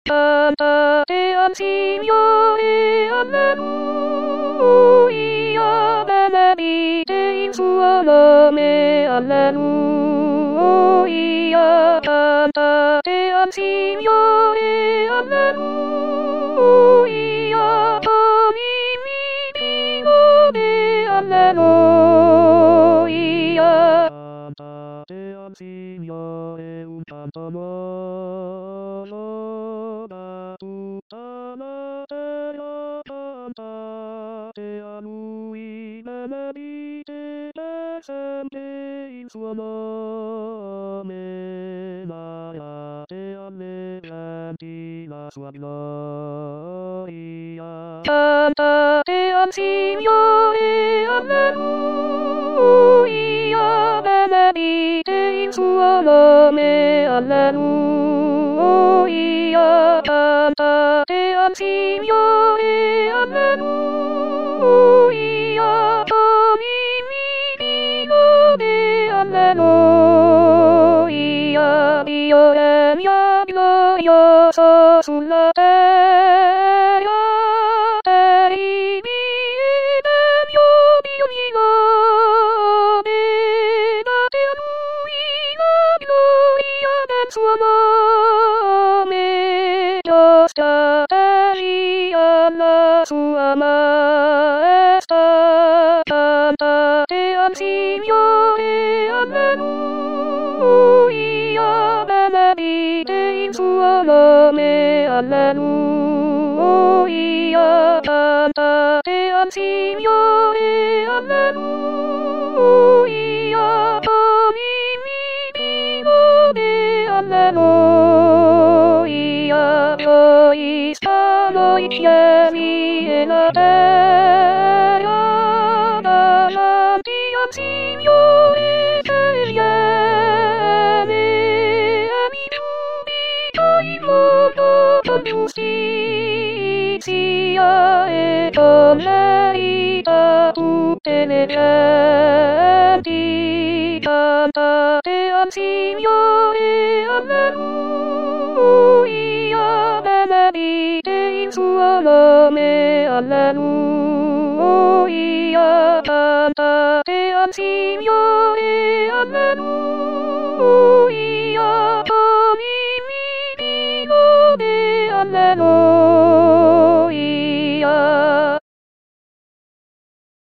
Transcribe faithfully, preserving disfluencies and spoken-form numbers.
Cantate al Signore, alleluia, benedite il suo nome, alleluia. Cantate al Signore, alleluia, con il nome, alleluia. Cantate al Signore un canto nuovo da tutta la terra, cantate a Lui, benedite per sempre il suo nome, narrate alle genti la sua gloria. Cantate al Signore, alleluia, benedite il suo nome, alleluia. Cantate al Signore, alleluia, con il nome, alleluia. Dio regna glorioso sulla terra, per i miei Dio milone, date a Lui la gloria del suo nome, giusta alla sua maestà. Cantate al Signore, alleluia, benedite il suo nome, alleluia. Cantate al Signore, alleluia, con il nome, alleluia. Glorificano i cieli e la terra, davanti al Signore che viene, e mi giudica il mondo con giustizia e con verità tutte le genti. Cantate al Signore, alleluia, benedite il suo nome, alleluia. Cantate al Signore, alleluia, con il nome, alleluia.